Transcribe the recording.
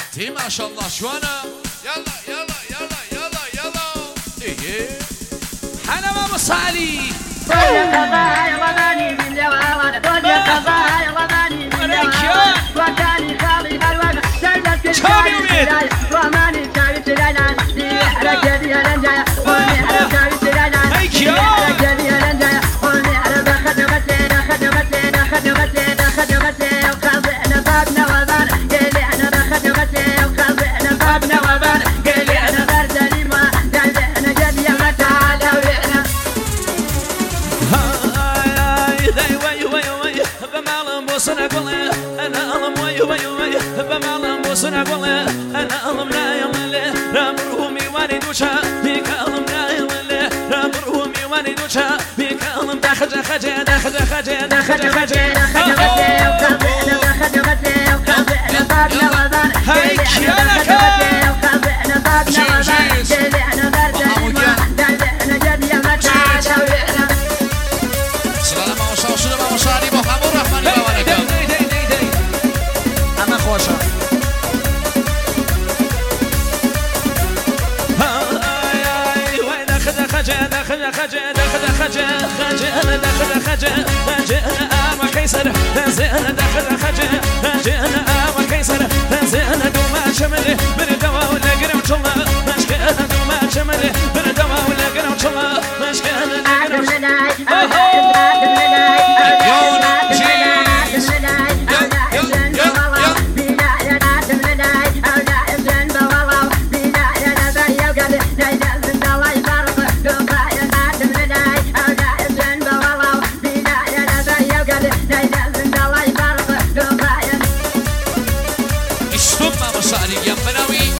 تي ما شاء الله شوانا يلا يلا يلا يلا يلا ايه حنا ما مصالي أنا ألم وي وي وي بمالم بوسنا قولي أنا ألم لا يملي رامرهمي واني دوشا بيك ألم لا يملي رامرهمي واني دوشا بيك ألم داخل خجي داخل خجي داخل خجي هاي كيانك